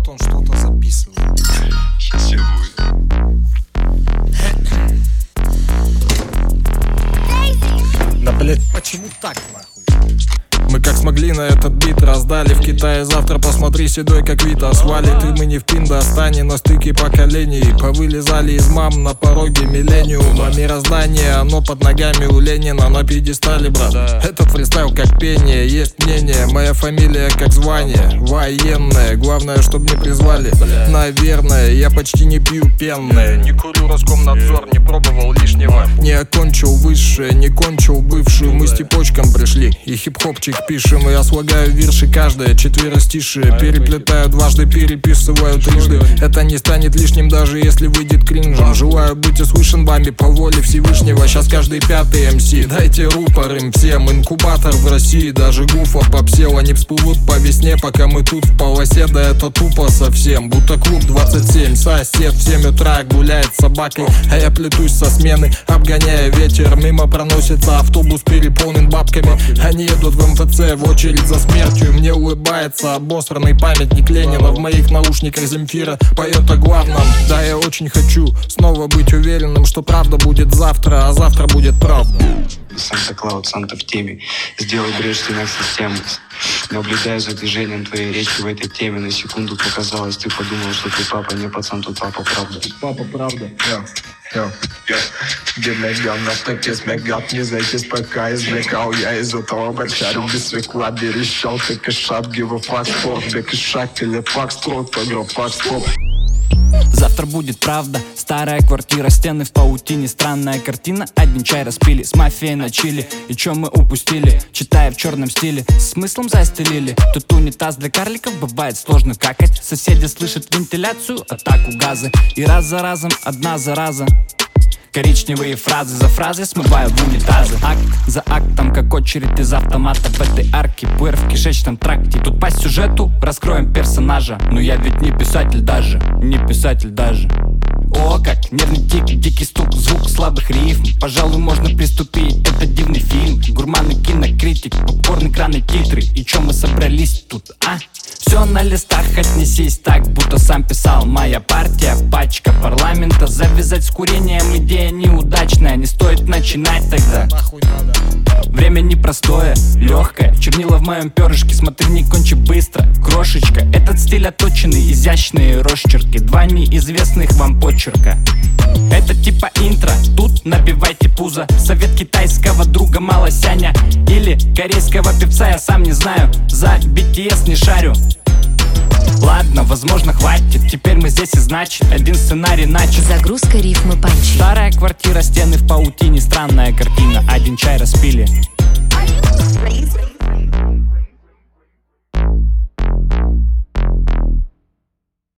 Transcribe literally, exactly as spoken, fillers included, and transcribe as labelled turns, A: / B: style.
A: Вот он что-то записывает.
B: Сейчас все будет.
A: Да блять, почему так нахуй? Мы как смогли на этот бит раздали в Китае. Завтра посмотри, седой как Вита свалит. И мы не в Пиндостане, на стыке поколений. Повылезали из мам на пороге миллениума. Мироздание, оно под ногами у Ленина. На пьедестале, брат, этот фристайл как пение. Есть мнение, моя фамилия как звание. Военная, главное, чтоб не призвали. Наверное, я почти не пью пенное. Не курю Роскомнадзор, не пробовал лишнего. Не окончил высшее, не кончил бывшую. Мы с типочком пришли и хип-хопчик пишем. Я слагаю вирши каждое четверостишие. Переплетаю дважды, переписываю трижды. Это не станет лишним, даже если выйдет кринжем. Желаю быть услышан вами по воле Всевышнего. Сейчас каждый пятый эм си. Дайте рупор им всем. Инкубатор в России, даже гуфов попсел. Они всплывут по весне, пока мы тут в полосе. Да это тупо совсем, будто клуб двадцать семь. Сосед в семь утра гуляет с собакой, а я плетусь со смены, обгоняя ветер. Мимо проносится автобус, переполнен бабками. Они едут в эм эф цэ в очередь за смертью. Мне улыбается обосранный памятник Ленина. В моих наушниках Земфира поет о главном. Да, я очень хочу снова быть уверенным, что правда будет завтра, а завтра будет правда.
B: Санта-Клаус, Санта в теме. Сделай брешь в стенах системы. Наблюдаю за движением твоей речи в этой теме. На секунду показалось, ты подумал, что ты папа. Не, пацан, тут папа правда.
A: Папа правда.
C: Йо, йо. Генеган на стеке смегат, не зайтесь, пока извлекал. Я из этого бочарю без свекла берещал. Как и шаг, гива факспорт, бег и шаг, или факстрот, погроб факспорт.
D: Завтра будет правда. Старая квартира, стены в паутине. Странная картина, один чай распили. С мафией на чили, и чё мы упустили? Читая в черном стиле, с смыслом застелили. Тут унитаз для карликов, бывает сложно какать. Соседи слышат вентиляцию, атаку газа. И раз за разом, одна зараза. Коричневые фразы за фразой смываю в унитазы. Акт за актом, как очередь из автомата в этой арке. Пуэр в кишечном тракте. Тут по сюжету раскроем персонажа. Но я ведь не писатель даже, не писатель даже. О, как нервный тик, дикий стук, звук слабых рифм. Пожалуй, можно приступить, это дивный фильм. Гурманы, кинокритик, попкорн, экраны, титры. И чё мы собрались тут, а? Все на листах, отнесись так, будто сам писал. Моя партия, пачка парламента. Завязать с курением идея неудачная. Не стоит начинать тогда. Время непростое, легкое. Чернила в моем перышке, смотри, не кончи быстро. Крошечка, этот стиль отточенный, изящные росчерки. Два неизвестных вам почерка. Это типа интро, тут набивайте пузо. Совет китайского друга Малосяня или корейского певца, я сам не знаю. За би ти эс не шарю. Ладно, возможно, хватит. Теперь мы здесь и значит один сценарий начат.
E: Загрузка рифмы панчи.
D: Старая квартира, стены в паутине. Странная картина, один чай распили.